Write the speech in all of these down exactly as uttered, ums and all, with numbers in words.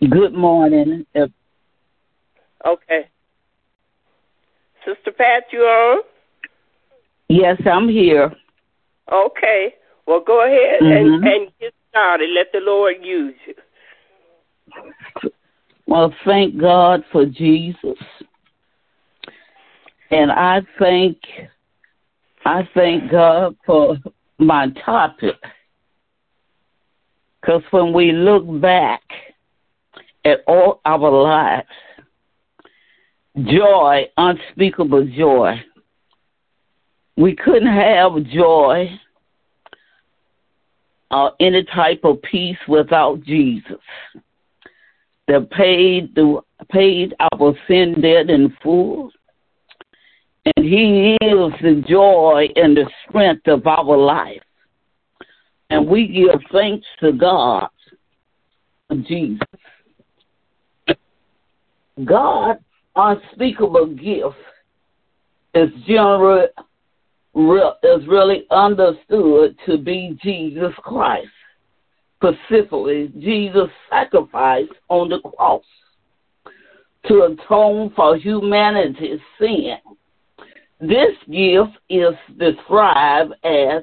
Good morning. Uh, Okay. Sister Pat, you on? Yes, I'm here. Okay. Well, go ahead and, hmm and get started. Let the Lord use you. Well, thank God for Jesus, and I thank I thank God for my topic, because when we look back at all our lives, joy, unspeakable joy. We couldn't have joy or any type of peace without Jesus, that paid the paid our sin debt in full, and He is the joy and the strength of our life. And we give thanks to God for Jesus. God's unspeakable gift is general, is really understood to be Jesus Christ. Specifically, Jesus' sacrifice on the cross to atone for humanity's sin. This gift is described as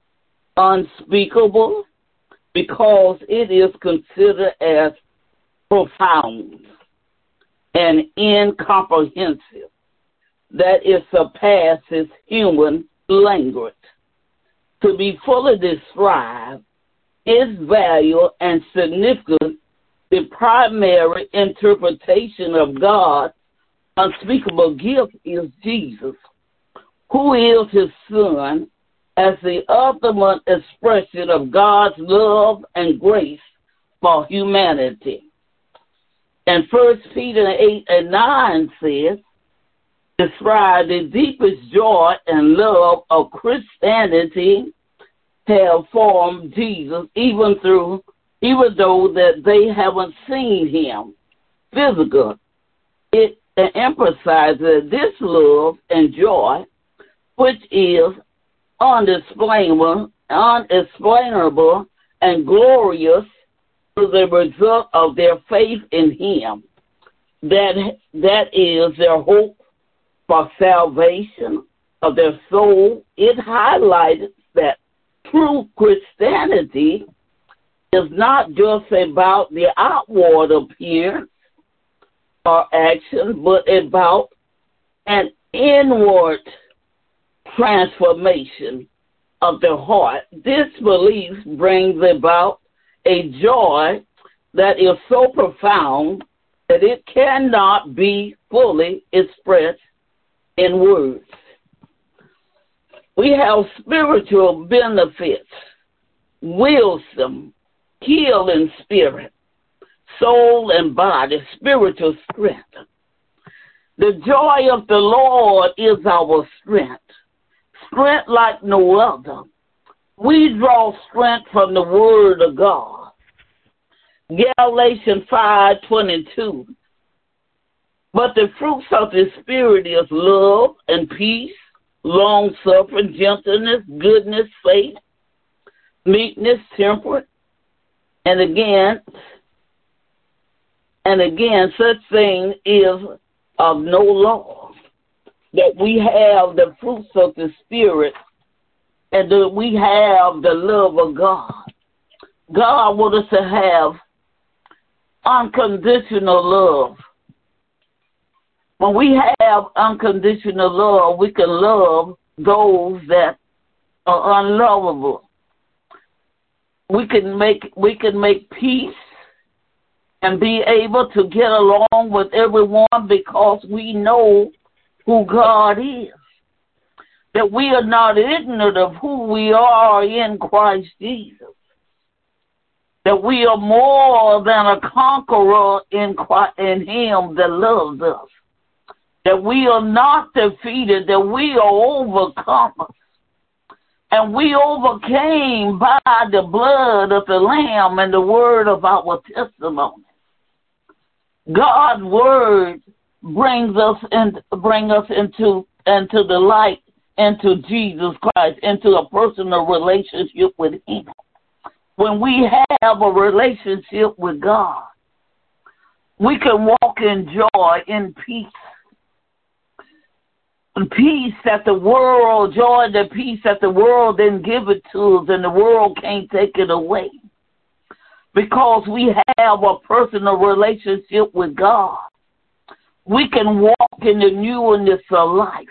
unspeakable because it is considered as profound and incomprehensible, that it surpasses human language. To be fully described, its value and significance, the primary interpretation of God's unspeakable gift is Jesus, who is His Son, as the ultimate expression of God's love and grace for humanity. And First Peter eight and nine says, describe the deepest joy and love of Christianity have formed Jesus, even through, even though that they haven't seen Him physically. It emphasizes this love and joy, which is unexplainable, unexplainable and glorious, to the result of their faith in Him. That that is their hope for salvation of their soul. It highlighted that true Christianity is not just about the outward appearance or action, but about an inward transformation of the heart. This belief brings about a joy that is so profound that it cannot be fully expressed in words. We have spiritual benefits, wisdom, healing spirit, soul and body, spiritual strength. The joy of the Lord is our strength, strength like no other. We draw strength from the Word of God. Galatians five twenty-two. But the fruits of the Spirit is love and peace, long-suffering, gentleness, goodness, faith, meekness, temperance, and again, and again, such thing is of no law. That we have the fruits of the Spirit, and that we have the love of God. God wants us to have unconditional love. When we have unconditional love, we can love those that are unlovable. We can make we can make peace and be able to get along with everyone because we know who God is. That we are not ignorant of who we are in Christ Jesus. That we are more than a conqueror in Christ, in Him that loves us. That we are not defeated, that we are overcomers. And we overcame by the blood of the Lamb and the word of our testimony. God's word brings us in, bring us into into the light, into Jesus Christ, into a personal relationship with Him. When we have a relationship with God, we can walk in joy, in peace. And peace that the world, joy, the peace that the world didn't give it to us, and the world can't take it away. Because we have a personal relationship with God. We can walk in the newness of life.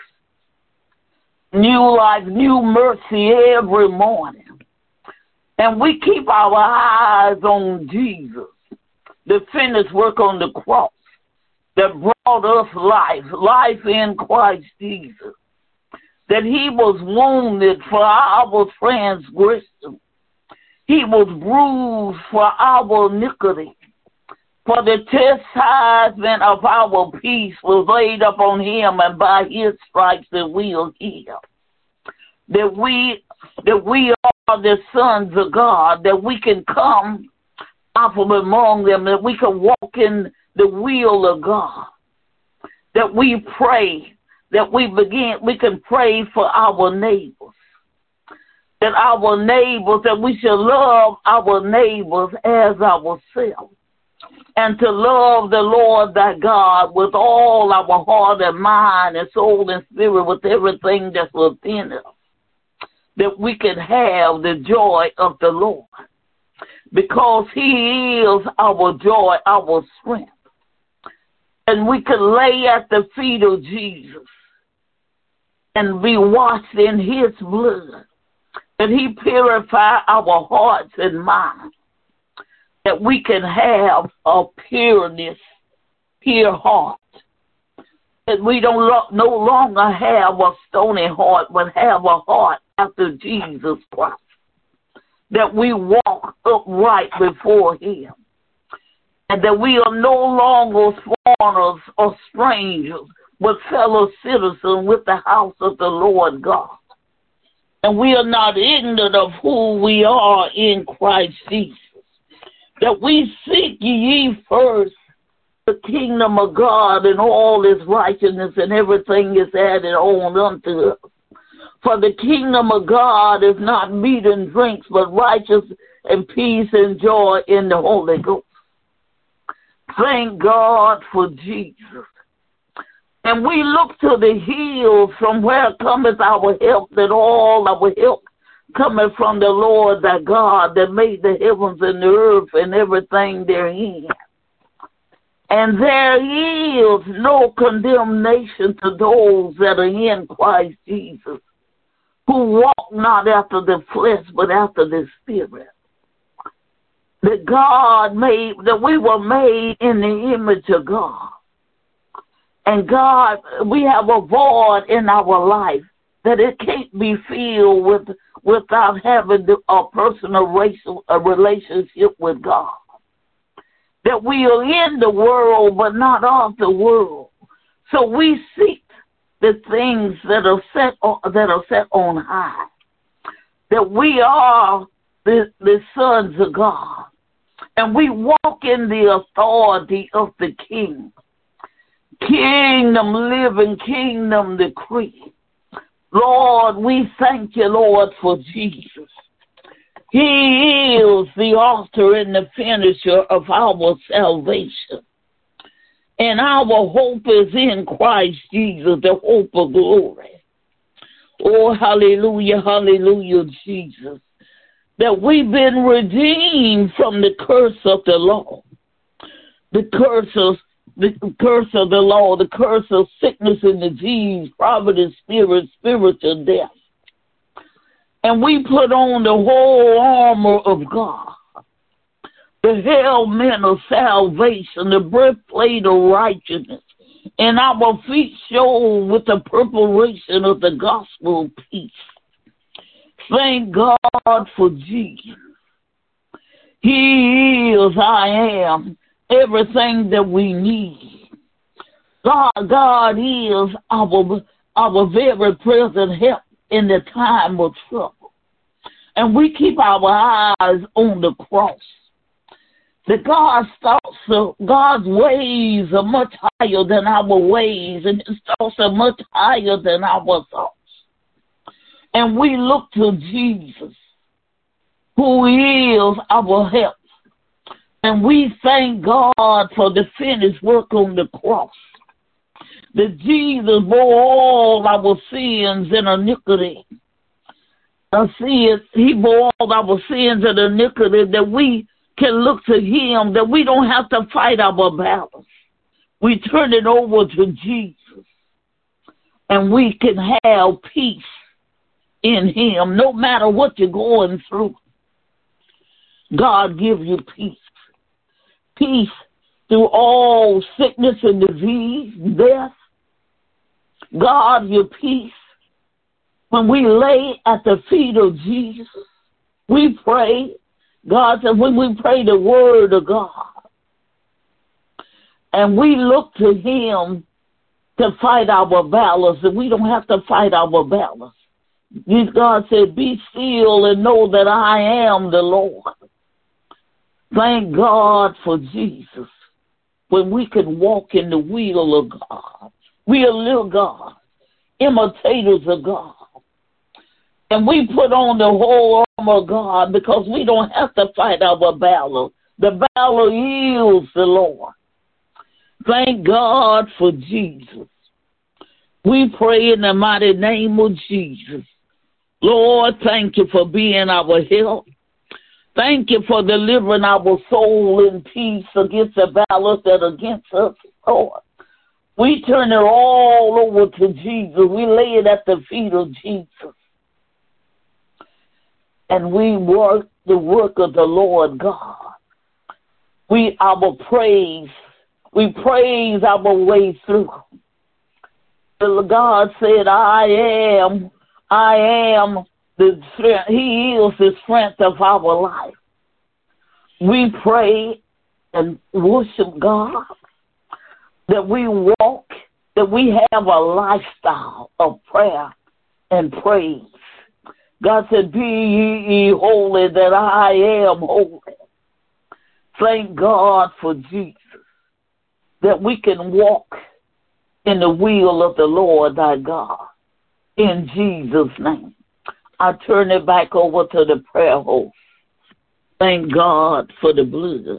New life, new mercy every morning. And we keep our eyes on Jesus, the finished work on the cross that brought us life, life in Christ Jesus. That he was wounded for our transgression. He was bruised for our iniquity. For the chastisement of our peace was laid upon him, and by his stripes that we are healed. That we, that we are the sons of God, that we can come out from among them, that we can walk in the will of God. That we pray, that we begin, we can pray for our neighbors. That our neighbors, that we should love our neighbors as ourselves. And to love the Lord thy God with all our heart and mind and soul and spirit, with everything that's within us, that we can have the joy of the Lord. Because he is our joy, our strength. And we can lay at the feet of Jesus and be washed in his blood. That he purify our hearts and minds. That we can have a pureness, pure heart. That we don't lo- no longer have a stony heart, but have a heart after Jesus Christ. That we walk upright before him. And that we are no longer foreigners or strangers, but fellow citizens with the house of the Lord God. And we are not ignorant of who we are in Christ Jesus. That we seek ye first the kingdom of God and all his righteousness, and everything is added on unto us. For the kingdom of God is not meat and drinks, but righteousness and peace and joy in the Holy Ghost. Thank God for Jesus. And we look to the hills from where cometh our help, that all our help coming from the Lord thy God that made the heavens and the earth and everything therein. And there is no condemnation to those that are in Christ Jesus, who walk not after the flesh, but after the Spirit. That God made, that we were made in the image of God. And God, we have a void in our life that it can't be filled with without having a personal racial, a relationship with God. That we are in the world, but not of the world. So we seek the things that are set on, that are set on high. That we are the, the sons of God. And we walk in the authority of the King. Kingdom living, kingdom decree. Lord, we thank you, Lord, for Jesus. He is the author and the finisher of our salvation. And our hope is in Christ Jesus, the hope of glory. Oh, hallelujah, hallelujah, Jesus. That we've been redeemed from the curse of the law. The curse of The curse of the law, the curse of sickness and disease, poverty, spirit, spiritual death. And we put on the whole armor of God, the helmet of salvation, the breastplate of righteousness, and our feet shod with the preparation of the gospel of peace. Thank God for Jesus. He is, I am, everything that we need. God, God is our, our very present help in the time of trouble. And we keep our eyes on the cross. That God's thoughts, are, God's ways are much higher than our ways, and his thoughts are much higher than our thoughts. And we look to Jesus, who is our help. And we thank God for the finished work on the cross. That Jesus bore all our sins and iniquity. I see it. He bore all our sins and iniquity, that we can look to him, that we don't have to fight our battles. We turn it over to Jesus, and we can have peace in him. No matter what you're going through, God gives you peace. Peace through all sickness and disease, death. God, your peace. When we lay at the feet of Jesus, we pray. God said, when we pray the word of God, and we look to him to fight our battles, and we don't have to fight our battles. God said, be still and know that I am the Lord. Thank God for Jesus. When we can walk in the will of God. We are little God, imitators of God. And we put on the whole armor of God because we don't have to fight our battle. The battle is the Lord. Thank God for Jesus. We pray in the mighty name of Jesus. Lord, thank you for being our help. Thank you for delivering our soul in peace against the battles that are against us, Lord. We turn it all over to Jesus. We lay it at the feet of Jesus. And we work the work of the Lord God. We, our praise, we praise our way through. God said, I am, I am the strength. He is the strength of our life. We pray and worship God, that we walk, that we have a lifestyle of prayer and praise. God said, be ye holy, that I am holy. Thank God for Jesus, that we can walk in the will of the Lord thy God. In Jesus' name. I turn it back over to the prayer host. Thank God for the blood.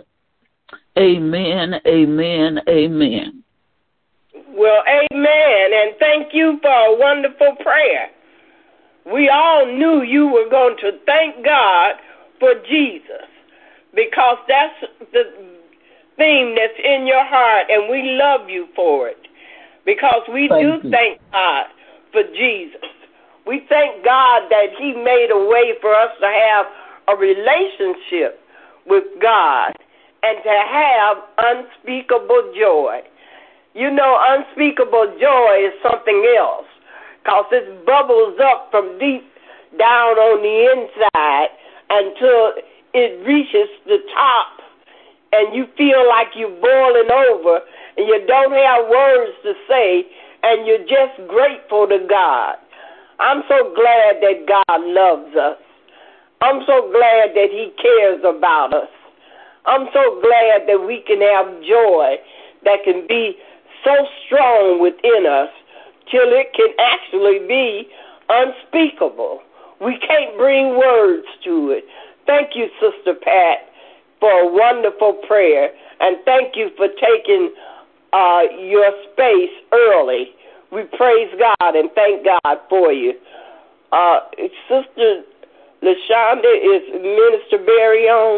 Amen, amen, amen. Well, amen, and thank you for a wonderful prayer. We all knew you were going to thank God for Jesus, because that's the theme that's in your heart, and we love you for it, because we thank do you. Thank God for Jesus. We thank God that he made a way for us to have a relationship with God and to have unspeakable joy. You know, unspeakable joy is something else, because it bubbles up from deep down on the inside until it reaches the top, and you feel like you're boiling over, and you don't have words to say, and you're just grateful to God. I'm so glad that God loves us. I'm so glad that he cares about us. I'm so glad that we can have joy that can be so strong within us till it can actually be unspeakable. We can't bring words to it. Thank you, Sister Pat, for a wonderful prayer, and thank you for taking uh, your space early. We praise God and thank God for you. Uh, Sister LaShonda, is Minister Barry on?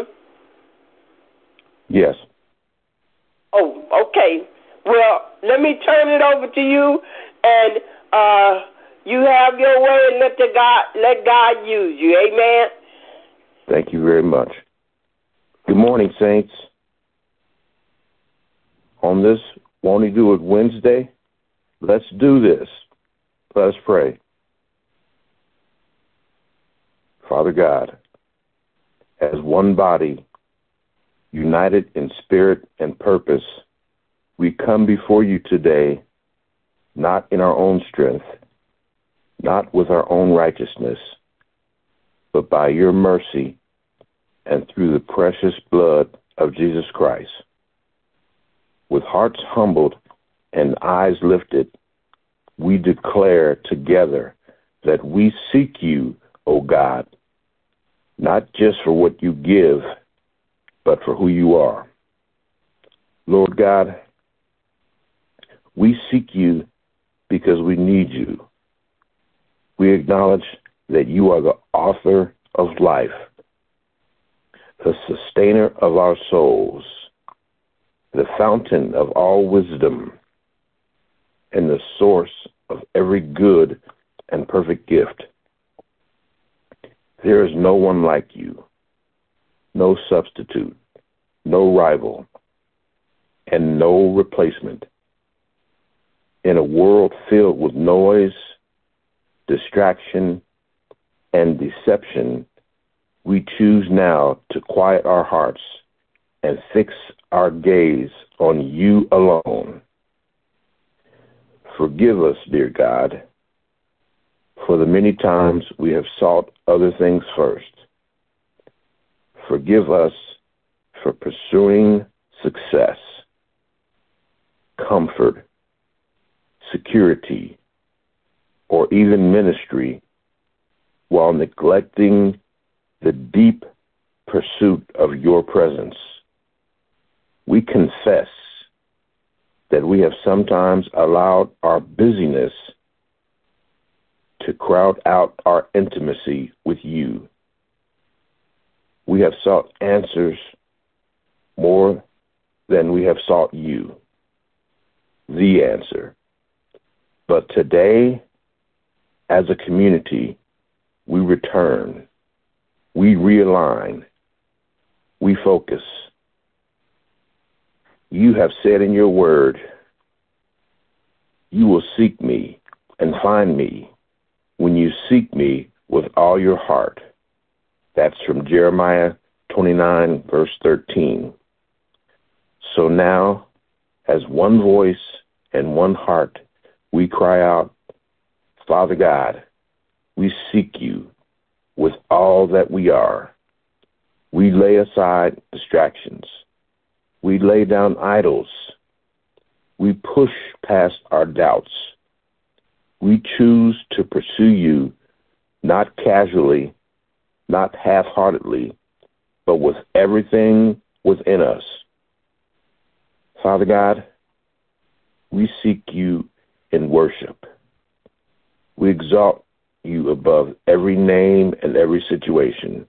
Yes. Oh, okay. Well, let me turn it over to you, and uh, you have your way, and let the God let God use you. Amen. Thank you very much. Good morning, saints. On this Won't He Do It Wednesday, let's do this. Let us pray. Father God, as one body, united in spirit and purpose, we come before you today, not in our own strength, not with our own righteousness, but by your mercy and through the precious blood of Jesus Christ. With hearts humbled and eyes lifted, we declare together that we seek you, O God, not just for what you give, but for who you are. Lord God, we seek you because we need you. We acknowledge that you are the author of life, the sustainer of our souls, the fountain of all wisdom, and the source of every good and perfect gift. There is no one like you, no substitute, no rival, and no replacement. In a world filled with noise, distraction, and deception, we choose now to quiet our hearts and fix our gaze on you alone. Forgive us, dear God, for the many times we have sought other things first. Forgive us for pursuing success, comfort, security, or even ministry while neglecting the deep pursuit of your presence. We confess that we have sometimes allowed our busyness to crowd out our intimacy with you. We have sought answers more than we have sought you, the answer. But today, as a community, we return, we realign, we focus. You have said in your word, you will seek me and find me when you seek me with all your heart. That's from Jeremiah twenty-nine, verse thirteen. So now, as one voice and one heart, we cry out, Father God, we seek you with all that we are. We lay aside distractions. We lay down idols. We push past our doubts. We choose to pursue you, not casually, not half-heartedly, but with everything within us. Father God, we seek you in worship. We exalt you above every name and every situation.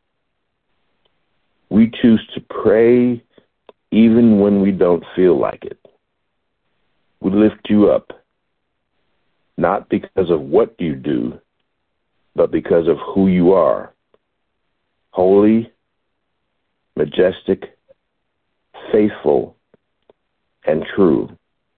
We choose to pray even when we don't feel like it. We lift you up, not because of what you do, but because of who you are. Holy, majestic, faithful, and true.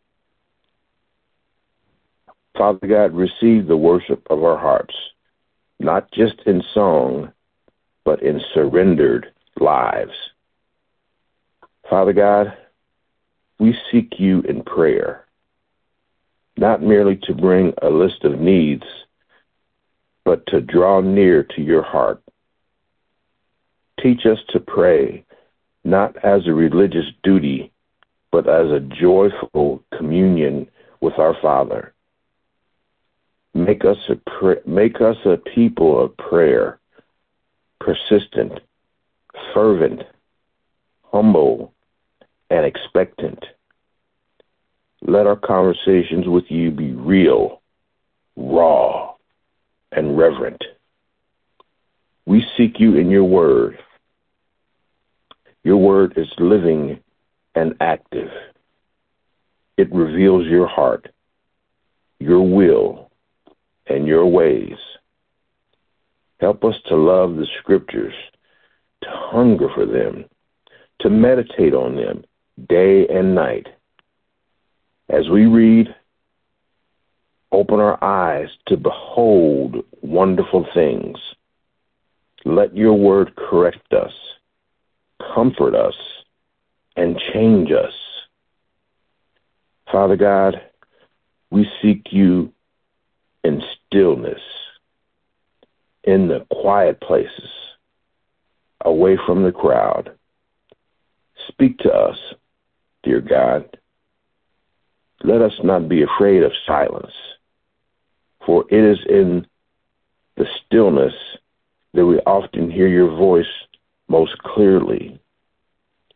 Father God, receive the worship of our hearts, not just in song, but in surrendered lives. Father God, we seek you in prayer, not merely to bring a list of needs, but to draw near to your heart. Teach us to pray, not as a religious duty, but as a joyful communion with our Father. Make us a pra- make us a people of prayer, persistent, fervent, humble, and expectant. Let our conversations with you be real, raw, and reverent. We seek you in your word. Your word is living and active. It reveals your heart, your will, and your ways. Help us to love the scriptures, to hunger for them, to meditate on them day and night. As we read, open our eyes to behold wonderful things. Let your word correct us, comfort us, and change us. Father God, we seek you in stillness, in the quiet places, away from the crowd. Speak to us, dear God. Let us not be afraid of silence, for it is in the stillness that we often hear your voice most clearly.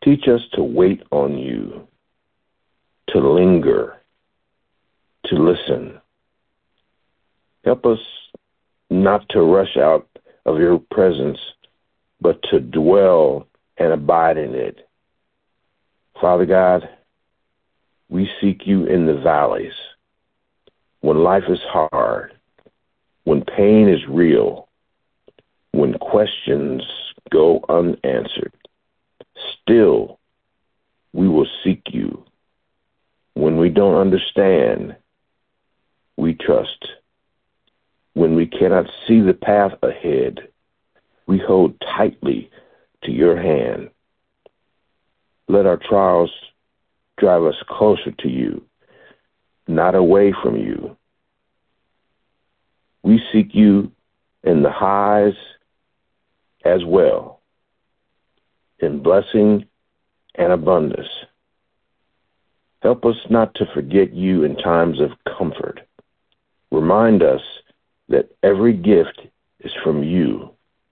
Teach us to wait on you, to linger, to listen. Help us not to rush out of your presence, but to dwell and abide in it. Father God, we seek you in the valleys, when life is hard, when pain is real, when questions go unanswered. Still, we will seek you. When we don't understand, we trust. When we cannot see the path ahead, we hold tightly to your hand. Let our trials drive us closer to you, not away from you. We seek you in the highs as well, in blessing and abundance. Help us not to forget you in times of comfort. Remind us that every gift is from you.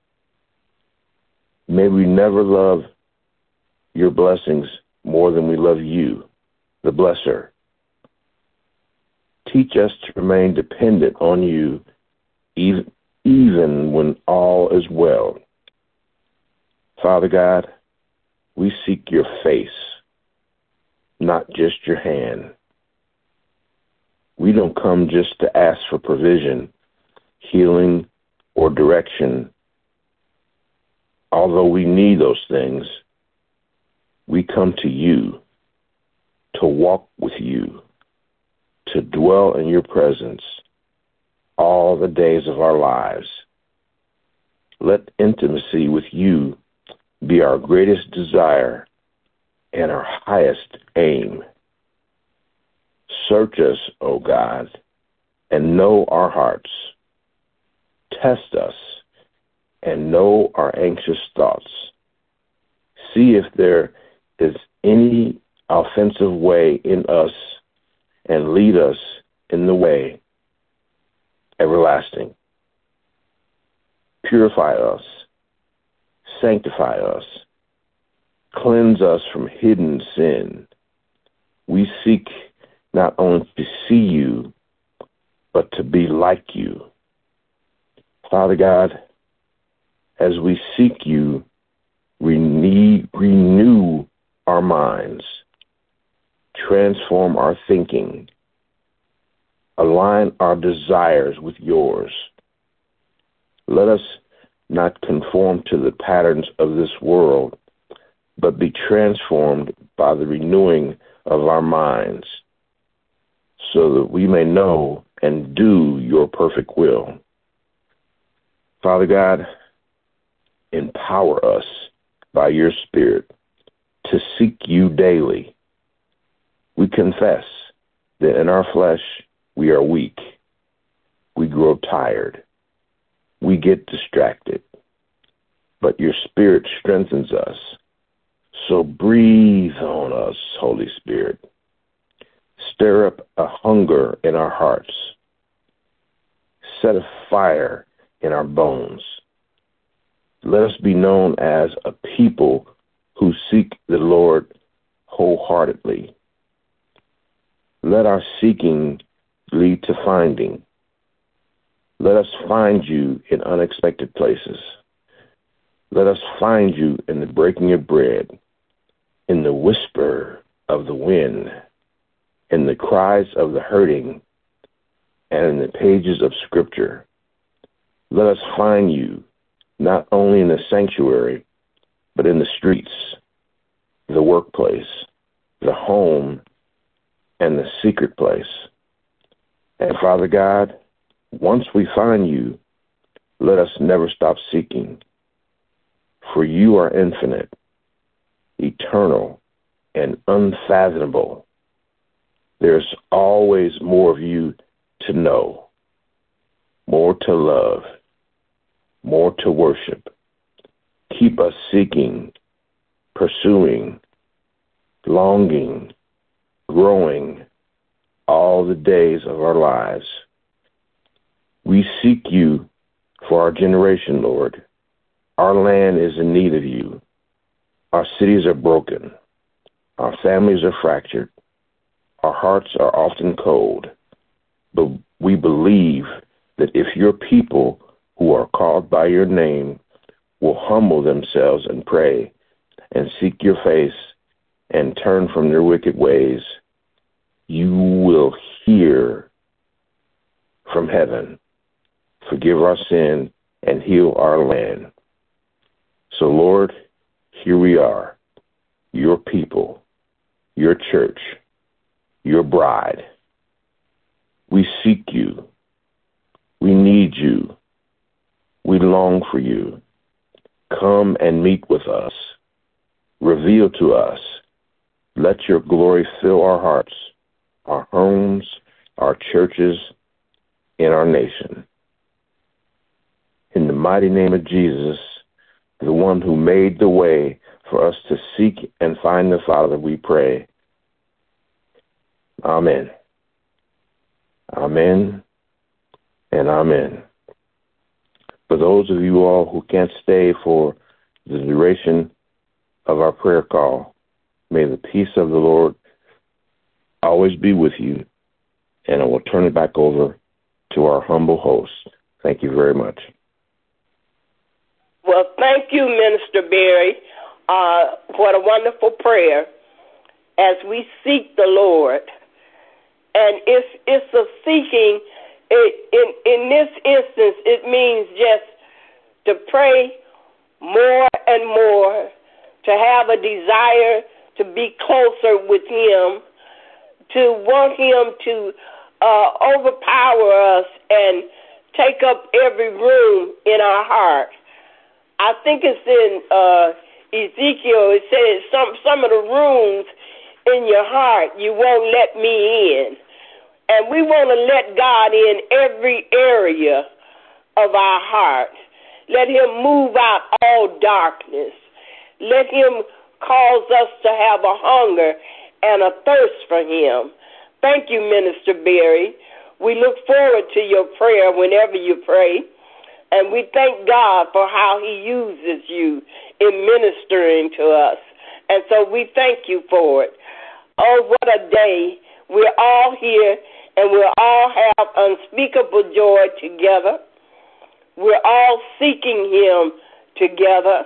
May we never love your blessings more than we love you, the blesser. Teach us to remain dependent on you even, even when all is well. Father God, we seek your face, not just your hand. We don't come just to ask for provision, healing, or direction. Although we need those things, we come to you to walk with you, to dwell in your presence all the days of our lives. Let intimacy with you be our greatest desire and our highest aim. Search us, O God, and know our hearts. Test us and know our anxious thoughts. See if there is any offensive way in us, and lead us in the way everlasting. Purify us, sanctify us, cleanse us from hidden sin. We seek not only to see you, but to be like you. Father God, as we seek you, we need, renew our minds, transform our thinking, align our desires with yours. Let us not conform to the patterns of this world, but be transformed by the renewing of our minds, so that we may know and do your perfect will. Father God, empower us by your Spirit to seek you daily. We confess that in our flesh we are weak. We grow tired. We get distracted. But your Spirit strengthens us. So breathe on us, Holy Spirit. Stir up a hunger in our hearts. Set a fire in our bones. Let us be known as a people who seek the Lord wholeheartedly. Let our seeking lead to finding. Let us find you in unexpected places. Let us find you in the breaking of bread, in the whisper of the wind, in the cries of the hurting, and in the pages of Scripture. Let us find you not only in the sanctuary, but in the streets, the workplace, the home, and the secret place. And Father God, once we find you, let us never stop seeking. For you are infinite, eternal, and unfathomable. There's always more of you to know, more to love, more to worship. Keep us seeking, pursuing, longing, growing all the days of our lives. We seek you for our generation, Lord. Our land is in need of you. Our cities are broken. Our families are fractured. Our hearts are often cold. But we believe that if your people who are called by your name will humble themselves and pray and seek your face and turn from their wicked ways, you will hear from heaven, forgive our sin, and heal our land. So, Lord, here we are, your people, your church, your bride. We seek you. We need you. We long for you. Come and meet with us. Reveal to us. Let your glory fill our hearts, our homes, our churches, in our nation. In the mighty name of Jesus, the one who made the way for us to seek and find the Father, we pray. Amen. Amen and amen. For those of you all who can't stay for the duration of our prayer call, may the peace of the Lord always be with you, and I will turn it back over to our humble host. Thank you very much. Well, thank you, Minister Berry. Uh, what a wonderful prayer as we seek the Lord. And it's, it's a seeking. It, in, in this instance, it means just to pray more and more, to have a desire to be closer with Him, to want Him to uh, overpower us and take up every room in our heart. I think it's in uh, Ezekiel. It says some some of the rooms in your heart you won't let me in. And we want to let God in every area of our heart. Let Him move out all darkness. Let Him cause us to have a hunger and a thirst for Him. Thank you, Minister Berry. We look forward to your prayer whenever you pray. And we thank God for how He uses you in ministering to us. And so we thank you for it. Oh, what a day. We're all here, and we'll all have unspeakable joy together. We're all seeking Him together,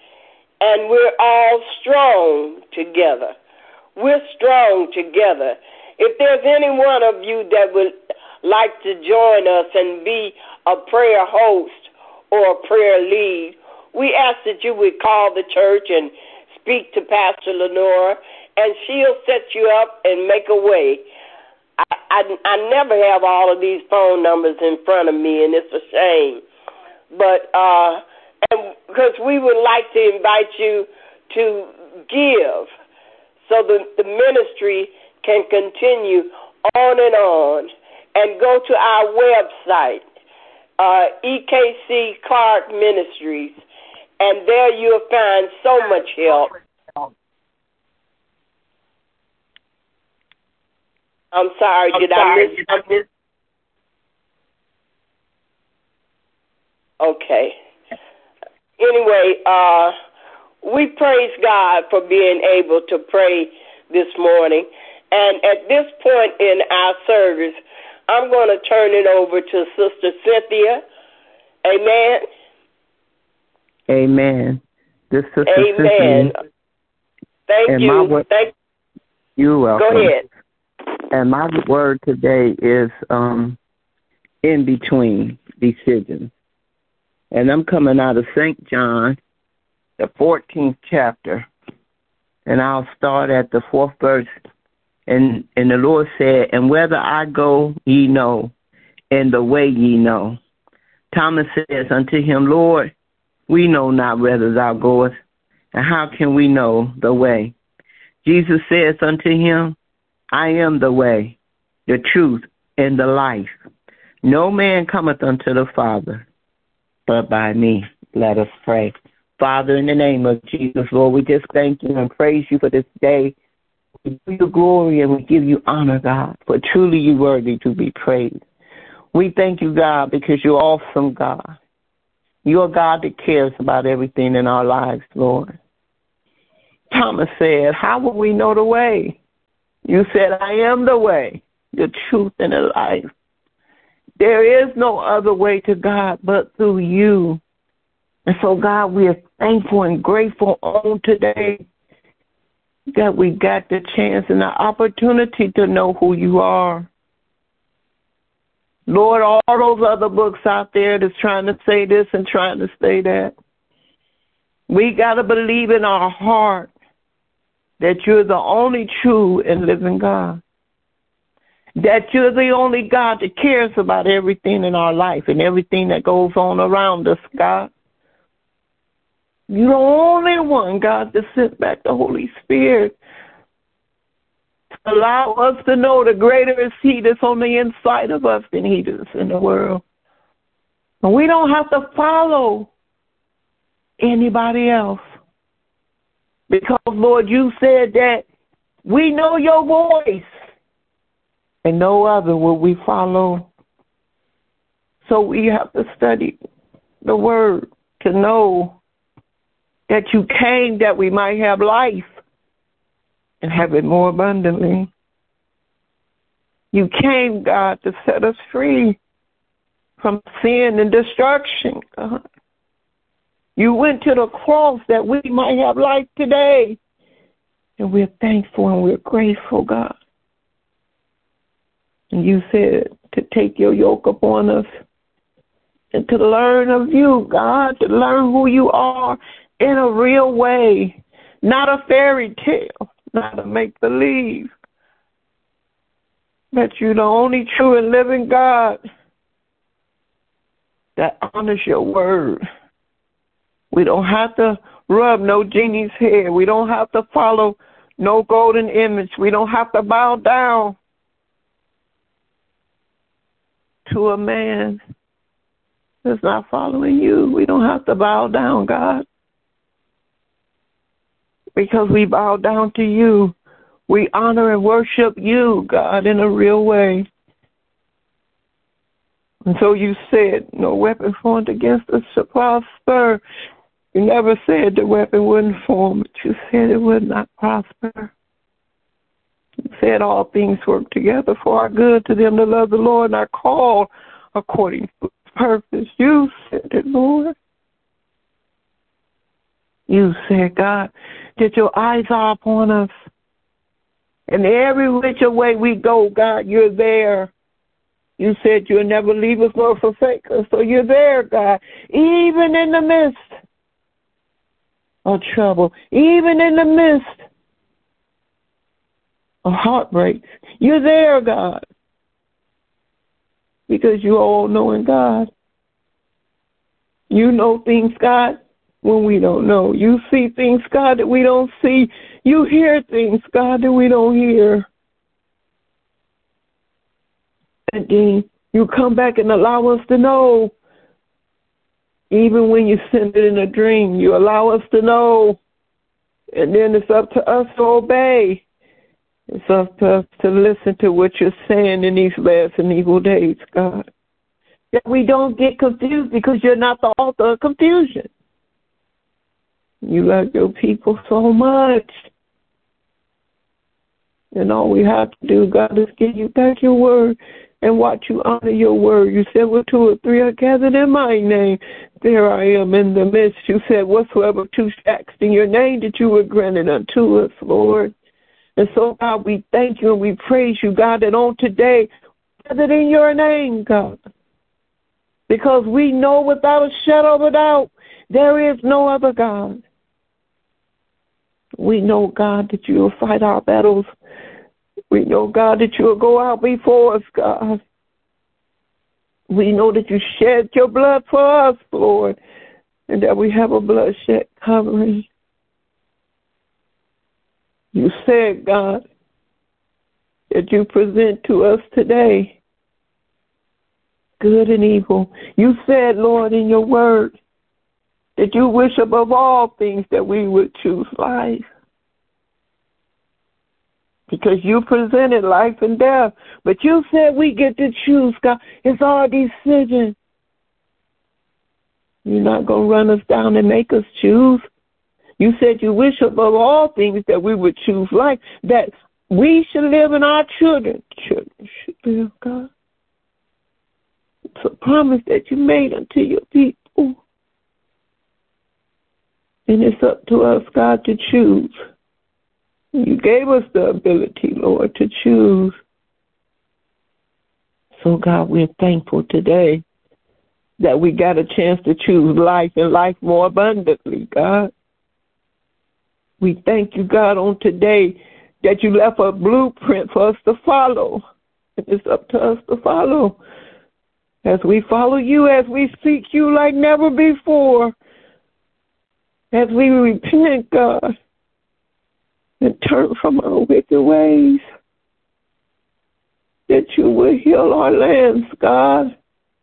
and we're all strong together. We're strong together. If there's any one of you that would like to join us and be a prayer host or a prayer lead, we ask that you would call the church and speak to Pastor Lenora, and she'll set you up and make a way. I, I, I never have all of these phone numbers in front of me, and it's a shame. But uh, and because we would like to invite you to give so the, the ministry can continue on and on. And go to our website, uh, E K C Clark Ministries, and there you'll find so much help. I'm sorry, I'm did sorry. I miss something? Okay. Anyway, uh, we praise God for being able to pray this morning. And at this point in our service, I'm going to turn it over to Sister Cynthia. Amen. Amen. This Sister Amen. Cynthia. Thank and you. Word, Thank You're welcome. Go ahead. And my word today is um, in between decisions. And I'm coming out of Saint John, the fourteenth chapter. And I'll start at the fourth verse. And and the Lord said, and whether I go, ye know, and the way ye know. Thomas says unto him, Lord, we know not whither thou goest, and how can we know the way? Jesus says unto him, I am the way, the truth, and the life. No man cometh unto the Father, but by me. Let us pray. Father, in the name of Jesus, Lord, we just thank you and praise you for this day. We give you glory and we give you honor, God, for truly you worthy to be praised. We thank you, God, because you're awesome, God. You're a God that cares about everything in our lives, Lord. Thomas said, how will we know the way? You said, I am the way, the truth, and the life. There is no other way to God but through you. And so, God, we are thankful and grateful on today that we got the chance and the opportunity to know who you are. Lord, all those other books out there that's trying to say this and trying to say that, we got to believe in our heart that you're the only true and living God, that you're the only God that cares about everything in our life and everything that goes on around us, God. You're the only one, God, that sent back the Holy Spirit to allow us to know the greater is He that's on the inside of us than He that's in the world. And we don't have to follow anybody else. Because, Lord, you said that we know your voice and no other will we follow. So we have to study the word to know that you came that we might have life and have it more abundantly. You came, God, to set us free from sin and destruction, God. You went to the cross that we might have life today. And we're thankful and we're grateful, God. And you said to take your yoke upon us and to learn of you, God, to learn who you are in a real way, not a fairy tale, not a make-believe, that you're the only true and living God that honors your word. We don't have to rub no genie's hair. We don't have to follow no golden image. We don't have to bow down to a man that's not following you. We don't have to bow down, God, because we bow down to you. We honor and worship you, God, in a real way. And so you said, no weapon formed against us shall prosper. You never said the weapon wouldn't form, but you said it would not prosper. You said all things work together for our good to them that love the Lord and are called according to His purpose. You said it, Lord. You said, God, that your eyes are upon us. And every which way we go, God, you're there. You said you'll never leave us nor forsake us. So you're there, God, even in the midst of trouble, even in the midst of heartbreaks. You're there, God, because you're all-knowing God. You know things, God, when we don't know. You see things, God, that we don't see. You hear things, God, that we don't hear. And then you come back and allow us to know. Even when you send it in a dream, you allow us to know. And then it's up to us to obey. It's up to us to listen to what you're saying in these last and evil days, God. That we don't get confused because you're not the author of confusion. You love your people so much. And all we have to do, God, is give you back your word and watch you honor your word. You said, where two or three are gathered in my name, there I am in the midst. You said, whatsoever two shacks in your name that you would grant it unto us, Lord. And so, God, we thank you and we praise you, God, that on today, gathered in your name, God, because we know without a shadow of a doubt, there is no other God. We know, God, that you will fight our battles. We know, God, that you will go out before us, God. We know that you shed your blood for us, Lord, and that we have a bloodshed covering. You said, God, that you present to us today good and evil. You said, Lord, in your word, that you wish above all things that we would choose life. Because you presented life and death. But you said we get to choose, God. It's our decision. You're not going to run us down and make us choose. You said you wish above all things that we would choose life, that we should live and our children, children should live, God. It's a promise that you made unto your people. And it's up to us, God, to choose. You gave us the ability, Lord, to choose. So, God, we're thankful today that we got a chance to choose life and life more abundantly, God. We thank you, God, on today that you left a blueprint for us to follow. And it's up to us to follow. As we follow you, as we seek you like never before, as we repent, God, and turn from our wicked ways, that you will heal our lands, God.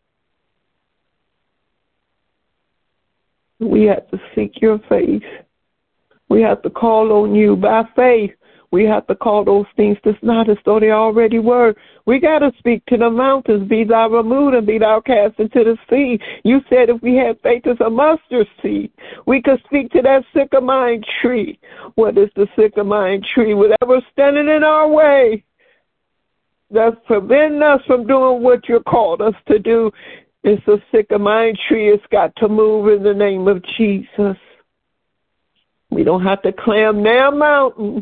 We have to seek your face. We have to call on you by faith. We have to call those things that's not as though they already were. We got to speak to the mountains, be thou removed and be thou cast into the sea. You said if we had faith as a mustard seed, we could speak to that sycamore tree. What is the sycamore tree? Whatever's standing in our way that's preventing us from doing what you called us to do, it's a sycamore tree. It's got to move in the name of Jesus. We don't have to climb down mountain.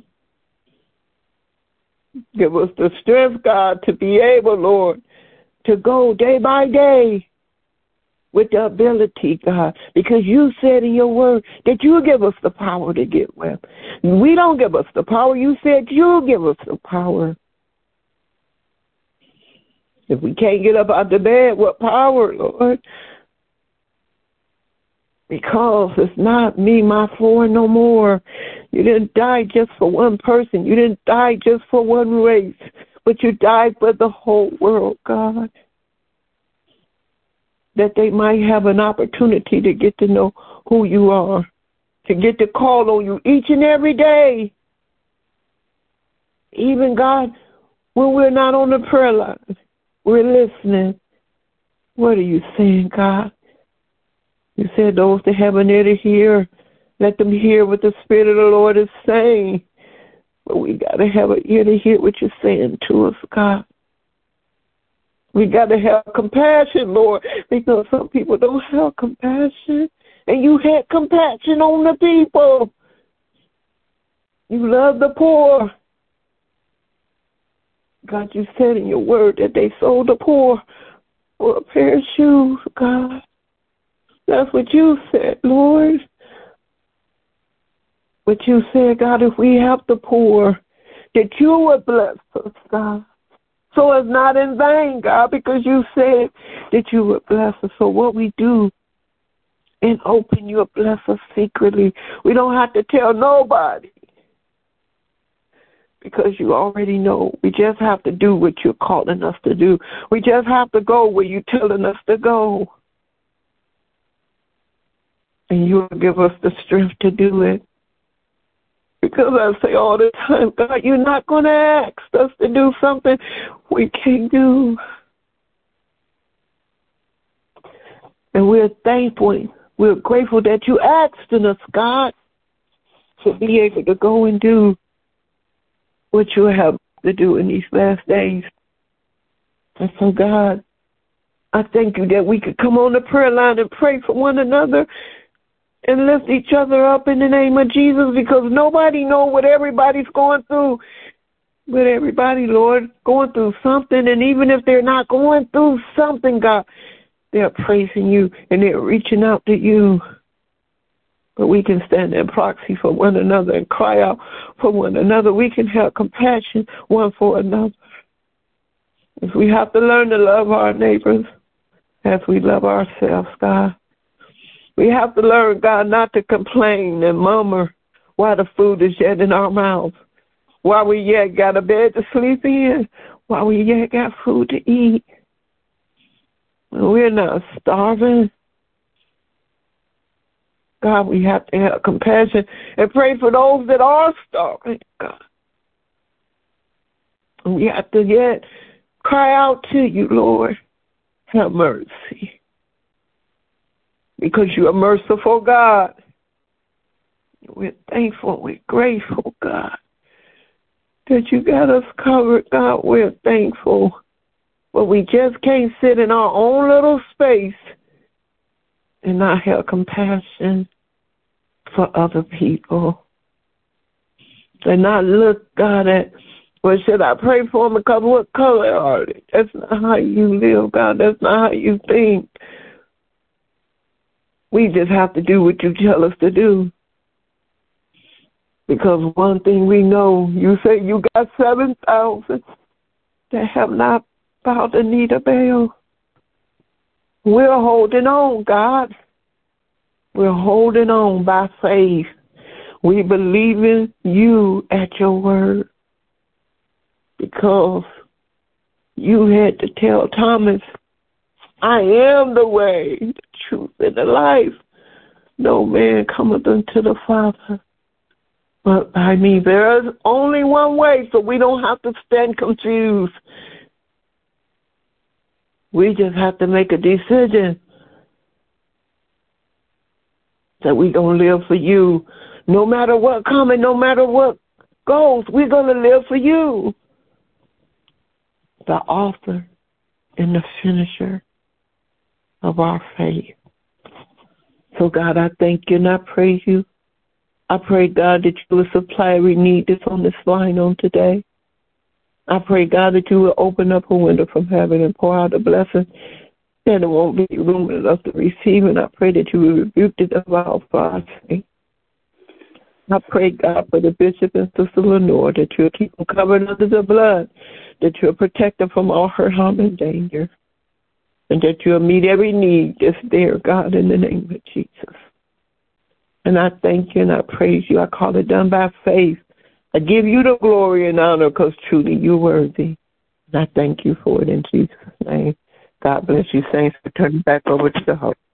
Give us the strength, God, to be able, Lord, to go day by day with the ability, God, because you said in your word that you give us the power to get well. We don't give us the power. You said you give us the power. If we can't get up out of bed, what power, Lord? Because it's not me, my four, no more. You didn't die just for one person. You didn't die just for one race, but you died for the whole world, God, that they might have an opportunity to get to know who you are, to get to call on you each and every day. Even, God, when we're not on the prayer line, we're listening. What are you saying, God? You said those that have an ear to hear, let them hear what the Spirit of the Lord is saying. But we got to have an ear to hear what you're saying to us, God. We got to have compassion, Lord, because some people don't have compassion. And you had compassion on the people. You love the poor. God, you said in your word that they sold the poor for a pair of shoes, God. That's what you said, Lord. But you said, God, if we have the poor, that you would bless us, God. So it's not in vain, God, because you said that you would bless us. So what we do in open, you'll bless us secretly. We don't have to tell nobody because you already know. We just have to do what you're calling us to do. We just have to go where you're telling us to go. And you will give us the strength to do it. Because I say all the time, God, you're not going to ask us to do something we can't do. And we're thankful. We're grateful that you asked in us, God, to be able to go and do what you have to do in these last days. And so, God, I thank you that we could come on the prayer line and pray for one another and lift each other up in the name of Jesus, because nobody knows what everybody's going through. But everybody, Lord, going through something. And even if they're not going through something, God, they're praising you and they're reaching out to you. But we can stand in proxy for one another and cry out for one another. We can have compassion one for another. If we have to learn to love our neighbors as we love ourselves, God. We have to learn, God, not to complain and murmur while the food is yet in our mouths, while we yet got a bed to sleep in, while we yet got food to eat. We're not starving. God, we have to have compassion and pray for those that are starving, God. We have to yet cry out to you, Lord, have mercy. Because you are merciful, God. We're thankful. We're grateful, God, that you got us covered, God. We're thankful. But we just can't sit in our own little space and not have compassion for other people. And not look, God, at, well, should I pray for them because what color are they? That's not how you live, God. That's not how you think. We just have to do what you tell us to do. Because one thing we know, you say you got seven thousand that have not bowed the knee to Baal. We're holding on, God. We're holding on by faith. We believe in you at your word. Because you had to tell Thomas, I am the way, the truth, and the life. No man cometh unto the Father but by me. There is only one way, so we don't have to stand confused. We just have to make a decision that we're going to live for you. No matter what comes, no matter what goes, we're going to live for you. The author and the finisher of our faith. So, God, I thank you and I praise you. I pray, God, that you will supply every need that's on this line on today. I pray, God, that you will open up a window from heaven and pour out a blessing, and there won't be room enough to receive. And I pray that you will rebuke the devil for our sake. I pray, God, for the bishop and Sister Lenore, that you'll keep them covered under the blood, that you'll protect them from all hurt, harm, and danger, and that you'll meet every need that's there, God, in the name of Jesus. And I thank you and I praise you. I call it done by faith. I give you the glory and honor because truly you're worthy. And I thank you for it in Jesus' name. God bless you, saints. I turn it back over to the host.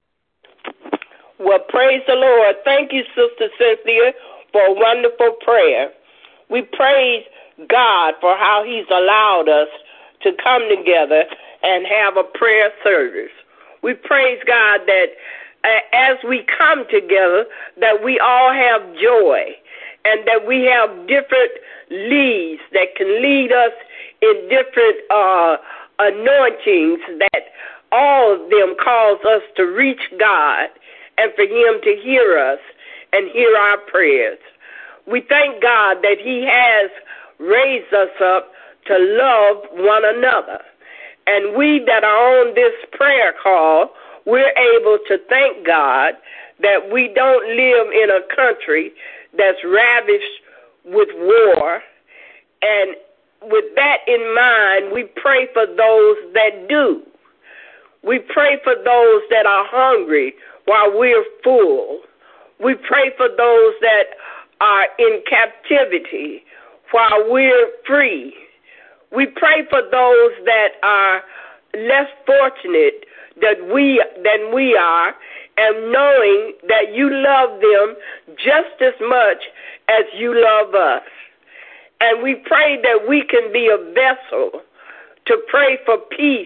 Well, praise the Lord. Thank you, Sister Cynthia, for a wonderful prayer. We praise God for how he's allowed us to come together and have a prayer service. We praise God that uh, as we come together, that we all have joy and that we have different leads that can lead us in different uh, anointings, that all of them cause us to reach God and for him to hear us and hear our prayers. We thank God that he has raised us up to love one another. And we that are on this prayer call, we're able to thank God that we don't live in a country that's ravished with war. And with that in mind, we pray for those that do. We pray for those that are hungry while we're full. We pray for those that are in captivity while we're free. We pray for those that are less fortunate that we than we are, and knowing that you love them just as much as you love us. And we pray that we can be a vessel to pray for peace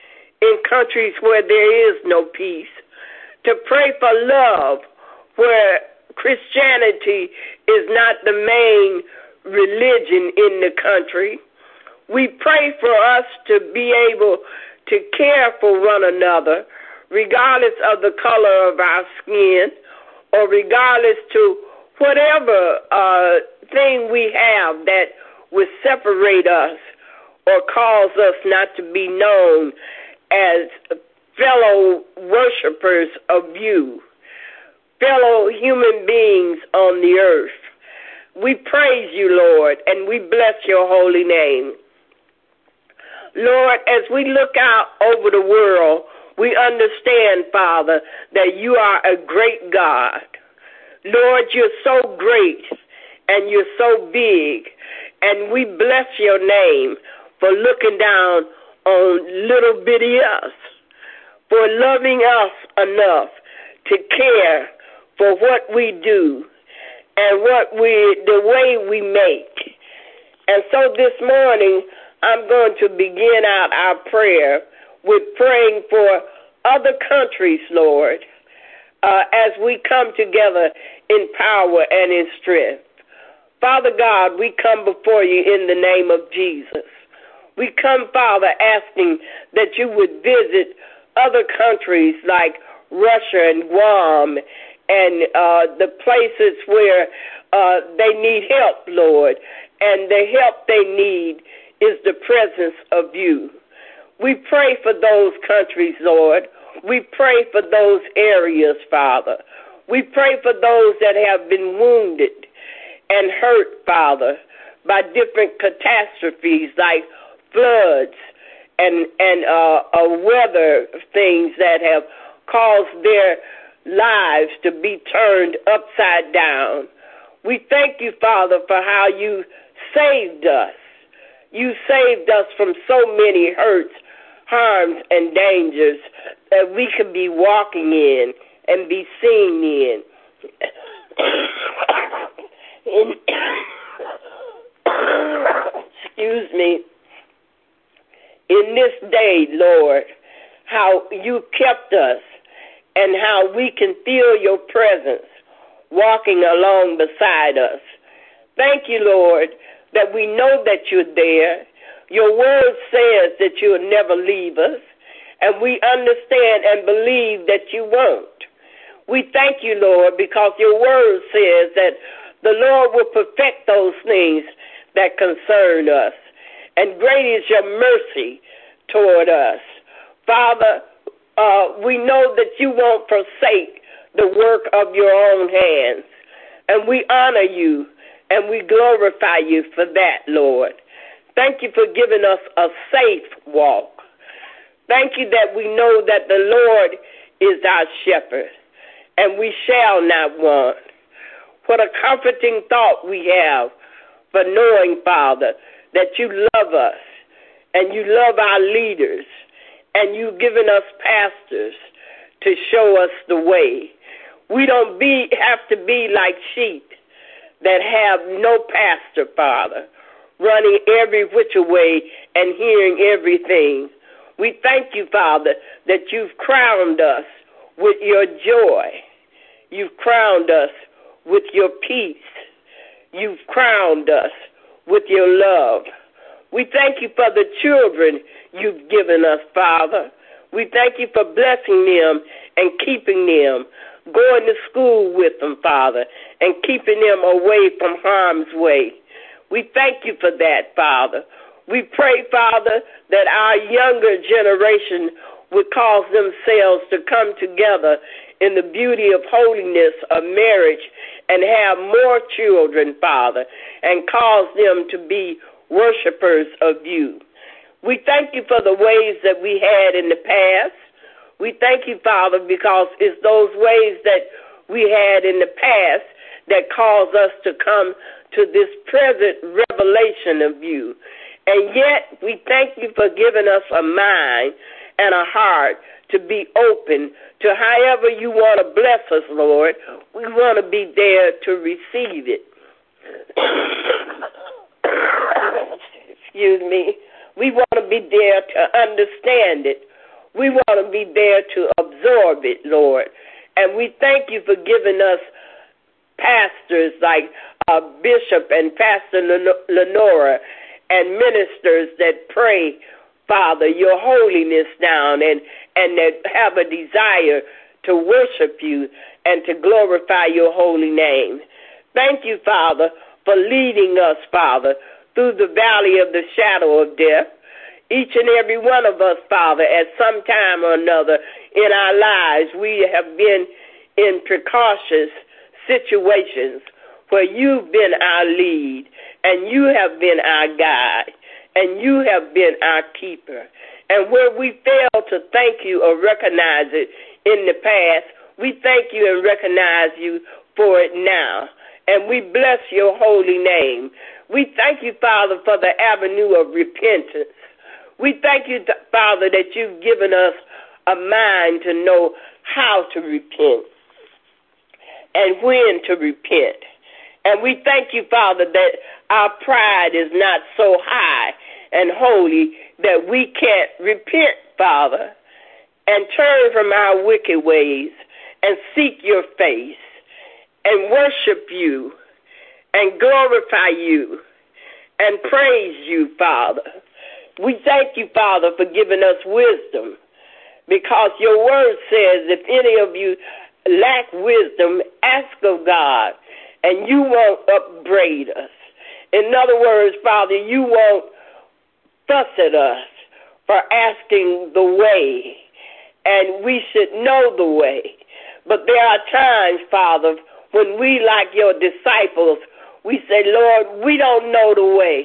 in countries where there is no peace, to pray for love where Christianity is not the main religion in the country. We pray for us to be able to care for one another, regardless of the color of our skin, or regardless to whatever uh, thing we have that would separate us or cause us not to be known as fellow worshipers of you, fellow human beings on the earth. We praise you, Lord, and we bless your holy name. Lord, as we look out over the world, we understand, Father, that you are a great God. Lord, you're so great and you're so big, and we bless your name for looking down on little bitty us, for loving us enough to care for what we do and what we, the way we make. And so this morning, I'm going to begin out our prayer with praying for other countries, Lord. uh, as we come together in power and in strength. Father God, we come before you in the name of Jesus. We come, Father, asking that you would visit other countries like Russia and Guam and uh, the places where uh, they need help, Lord, and the help they need is the presence of you. We pray for those countries, Lord. We pray for those areas, Father. We pray for those that have been wounded and hurt, Father, by different catastrophes like floods and, and uh, uh, weather things that have caused their lives to be turned upside down. We thank you, Father, for how you saved us. You saved us from so many hurts, harms, and dangers that we could be walking in and be seen in. in excuse me. In this day, Lord, how you kept us and how we can feel your presence walking along beside us. Thank you, Lord, that we know that you're there. Your word says that you'll never leave us, and we understand and believe that you won't. We thank you, Lord, because your word says that the Lord will perfect those things that concern us, and great is your mercy toward us. Father, uh, we know that you won't forsake the work of your own hands, and we honor you and we glorify you for that, Lord. Thank you for giving us a safe walk. Thank you that we know that the Lord is our shepherd, and we shall not want. What a comforting thought we have for knowing, Father, that you love us, and you love our leaders, and you've given us pastors to show us the way. We don't be have to be like sheep that have no pastor, Father, running every which way and hearing everything. We thank you, Father, that you've crowned us with your joy. You've crowned us with your peace. You've crowned us with your love. We thank you for the children you've given us, Father. We thank you for blessing them and keeping them, going to school with them, Father, and keeping them away from harm's way. We thank you for that, Father. We pray, Father, that our younger generation would cause themselves to come together in the beauty of holiness of marriage and have more children, Father, and cause them to be worshipers of you. We thank you for the ways that we had in the past. We thank you, Father, because it's those ways that we had in the past that cause us to come to this present revelation of you. And yet, we thank you for giving us a mind and a heart to be open to however you want to bless us, Lord. We want to be there to receive it. Excuse me. We want to be there to understand it. We want to be there to absorb it, Lord. And we thank you for giving us pastors like uh, Bishop and Pastor Lenora and ministers that pray, Father, your holiness down and, and that have a desire to worship you and to glorify your holy name. Thank you, Father, for leading us, Father, through the valley of the shadow of death. Each and every one of us, Father, at some time or another in our lives, we have been in precautious situations where you've been our lead and you have been our guide and you have been our keeper. And where we fail to thank you or recognize it in the past, we thank you and recognize you for it now. And we bless your holy name. We thank you, Father, for the avenue of repentance. We thank you, Father, that you've given us a mind to know how to repent and when to repent. And we thank you, Father, that our pride is not so high and holy that we can't repent, Father, and turn from our wicked ways and seek your face and worship you and glorify you and praise you, Father. We thank you, Father, for giving us wisdom, because your word says if any of you lack wisdom, ask of God, and you won't upbraid us. In other words, Father, you won't fuss at us for asking the way, and we should know the way. But there are times, Father, when we, like your disciples, we say, Lord, we don't know the way.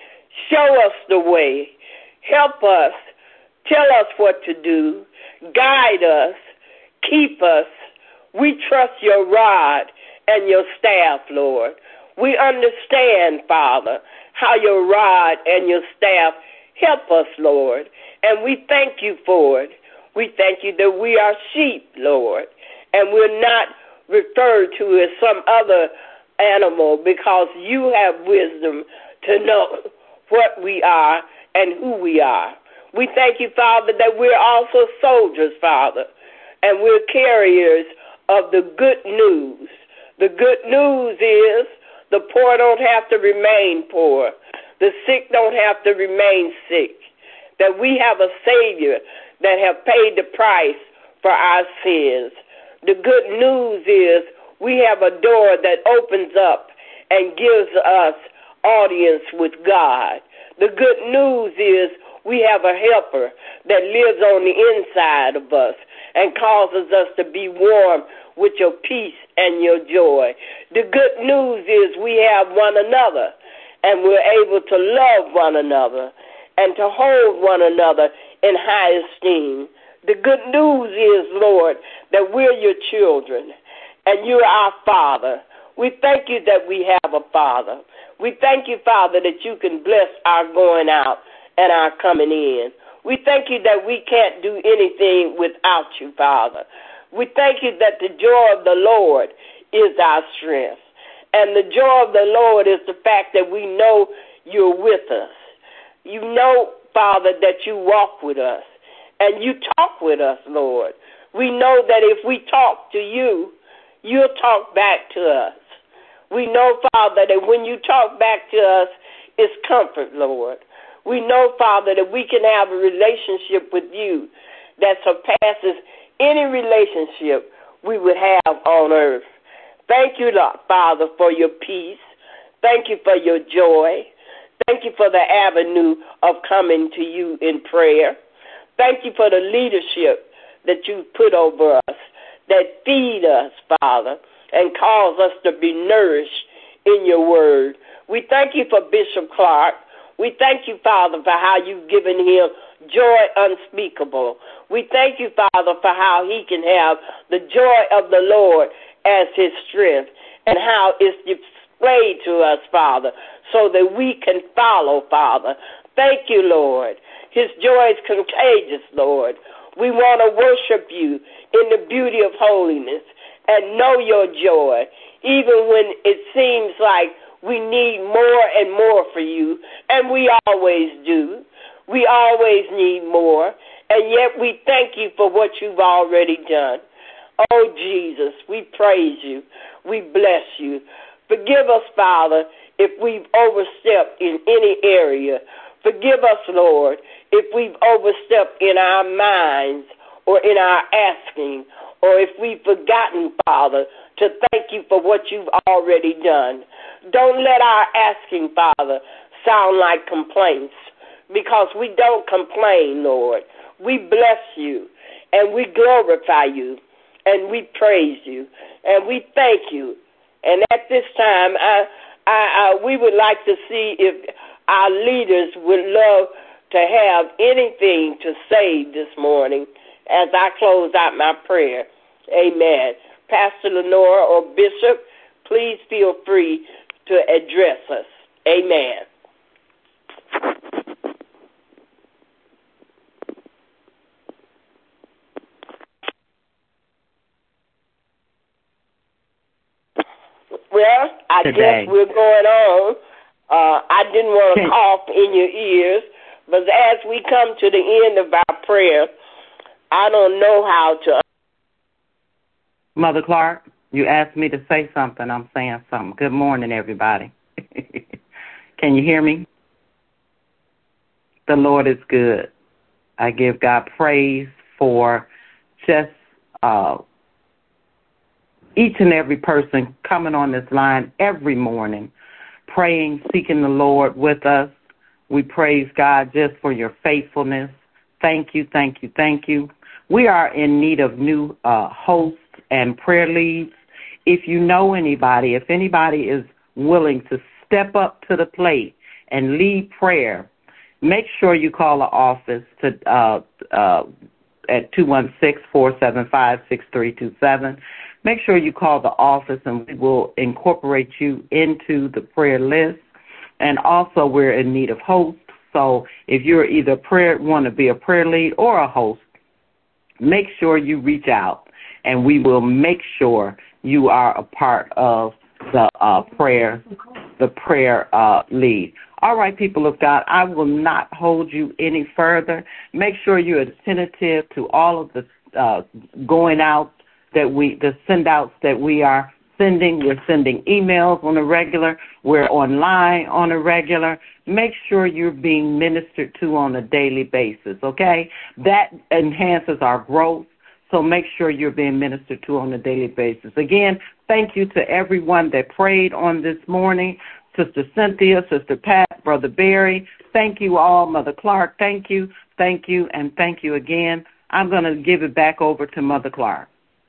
Show us the way. Help us. Tell us what to do. Guide us. Keep us. We trust your rod and your staff, Lord. We understand, Father, how your rod and your staff help us, Lord, and we thank you for it. We thank you that we are sheep, Lord, and we're not referred to as some other animal, because you have wisdom to know what we are and who we are. We thank you, Father, that we're also soldiers, Father, and we're carriers of the good news. The good news is the poor don't have to remain poor. The sick don't have to remain sick. That we have a Savior that have paid the price for our sins. The good news is we have a door that opens up and gives us audience with God. The good news is we have a helper that lives on the inside of us and causes us to be warm with your peace and your joy. The good news is we have one another, and we're able to love one another and to hold one another in high esteem. The good news is, Lord, that we're your children, and you're our Father. We thank you that we have a Father. We thank you, Father, that you can bless our going out and our coming in. We thank you that we can't do anything without you, Father. We thank you that the joy of the Lord is our strength. And the joy of the Lord is the fact that we know you're with us. You know, Father, that you walk with us. And you talk with us, Lord. We know that if we talk to you, you'll talk back to us. We know, Father, that when you talk back to us, it's comfort, Lord. We know, Father, that we can have a relationship with you that surpasses any relationship we would have on earth. Thank you, Lord, Father, for your peace. Thank you for your joy. Thank you for the avenue of coming to you in prayer. Thank you for the leadership that you put over us, that feed us, Father, and cause us to be nourished in your word. We thank you for Bishop Clark. We thank you, Father, for how you've given him joy unspeakable. We thank you, Father, for how he can have the joy of the Lord as his strength, and how it's displayed to us, Father, so that we can follow, Father. Thank you, Lord. His joy is contagious, Lord. We want to worship you in the beauty of holiness and know your joy, even when it seems like we need more and more for you, and we always do. We always need more, and yet we thank you for what you've already done. Oh, Jesus, we praise you. We bless you. Forgive us, Father, if we've overstepped in any area. Forgive us, Lord, if we've overstepped in our minds or in our asking, or if we've forgotten, Father, to thank you for what you've already done. Don't let our asking, Father, sound like complaints, because we don't complain, Lord. We bless you, and we glorify you, and we praise you, and we thank you. And at this time, I, I, I, we would like to see if our leaders would love to have anything to say this morning as I close out my prayer. Amen. Pastor Lenora or Bishop, please feel free to address us. Amen. Well, I Today. guess we're going on. Uh, I didn't want to cough in your ears, but as we come to the end of our prayer, I don't know how to Mother Clark, you asked me to say something. I'm saying something. Good morning, everybody. Can you hear me? The Lord is good. I give God praise for just uh, each and every person coming on this line every morning, praying, seeking the Lord with us. We praise God just for your faithfulness. Thank you, thank you, thank you. We are in need of new uh, hosts and prayer leads. If you know anybody, if anybody is willing to step up to the plate and lead prayer, make sure you call the office to uh, uh, at two one six, four seven five, six three two seven. Make sure you call the office, and we will incorporate you into the prayer list. And also, we're in need of hosts. So if you're either prayer want to be a prayer lead or a host, make sure you reach out, and we will make sure you are a part of the uh, prayer, the prayer uh, lead. All right, people of God, I will not hold you any further. Make sure you're attentive to all of the uh, going out that we, the send outs that we are sending. We're sending emails on a regular. We're online on a regular. Make sure you're being ministered to on a daily basis, okay? That enhances our growth. So make sure you're being ministered to on a daily basis. Again, thank you to everyone that prayed on this morning. Sister Cynthia, Sister Pat, Brother Barry, thank you all. Mother Clark, thank you, thank you, and thank you again. I'm going to give it back over to Mother Clark.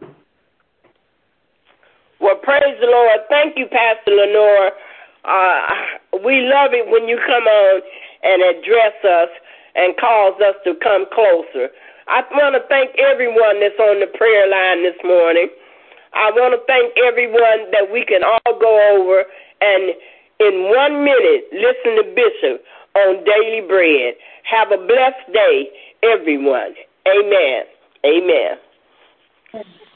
Well, praise the Lord. Thank you, Pastor Lenore. Uh, we love it when you come on and address us and cause us to come closer. I want to thank everyone that's on the prayer line this morning. I want to thank everyone that we can all go over and in one minute listen to Bishop on Daily Bread. Have a blessed day, everyone. Amen. Amen.